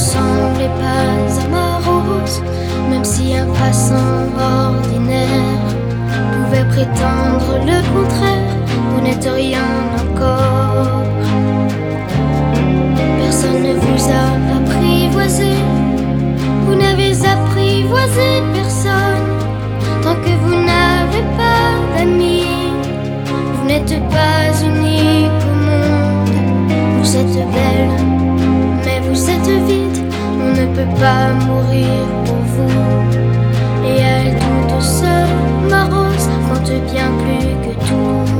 ressemblait pas à ma rose, même si un passant ordinaire pouvait prétendre le contraire. Vous n'êtes rien encore. Personne ne vous a apprivoisé, vous n'avez apprivoisé personne. Tant que vous n'avez pas d'amis, vous n'êtes pas unique au monde. Vous êtes belle, mais vous êtes vide. On ne peut pas mourir pour vous. Et elle toute seule, ma rose, compte bien plus que tout.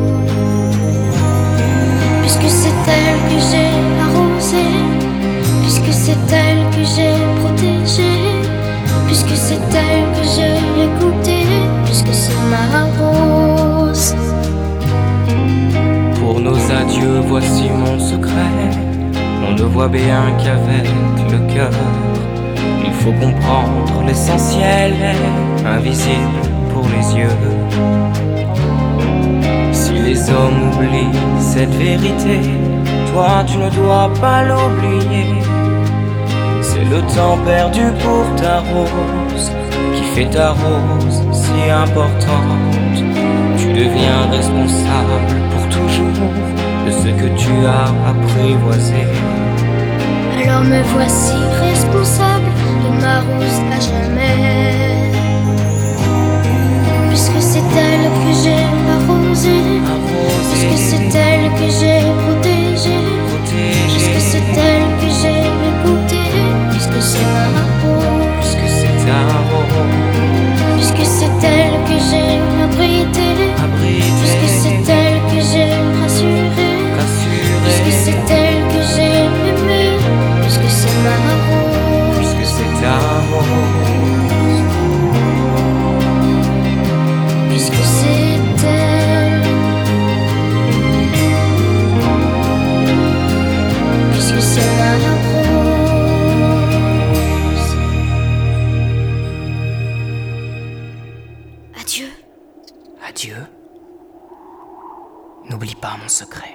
Puisque c'est elle que j'ai arrosée, puisque c'est elle que j'ai protégée, puisque c'est elle que j'ai écoutée, puisque c'est ma rose. Pour nos adieux, voici mon secret. On ne voit bien qu'avec le cœur. Il faut comprendre l'essentiel est invisible pour les yeux. Si les hommes oublient cette vérité, toi tu ne dois pas l'oublier. C'est le temps perdu pour ta rose qui fait ta rose si importante. Tu deviens responsable pour toujours de ce que tu as apprivoisé. Alors me voici responsable de ma rose à jamais. Puisque c'est elle que j'ai arrosée, puisque c'est elle que j'ai protégée, puisque c'est elle que j'ai écoutée, puisque c'est ma rose, puisque c'est ta rose, puisque c'est elle que j'ai abritée, puisque c'est elle que j'ai rassurée, puisque c'est elle que j'ai aimée, puisque c'est ma rose, puisque c'est ta rose, puisque c'est elle, puisque c'est ma rose. Adieu. Adieu. N'oublie pas mon secret.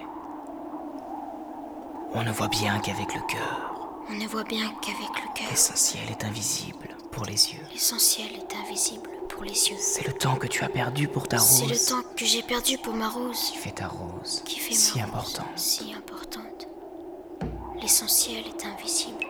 On ne voit bien qu'avec le cœur. On ne voit bien qu'avec le cœur. L'essentiel est invisible pour les yeux. L'essentiel est invisible pour les yeux. C'est le temps que tu as perdu pour ta rose. C'est le temps que j'ai perdu pour ma rose. Qui fait ta rose Qui fait si ma rose importante. si importante. L'essentiel est invisible.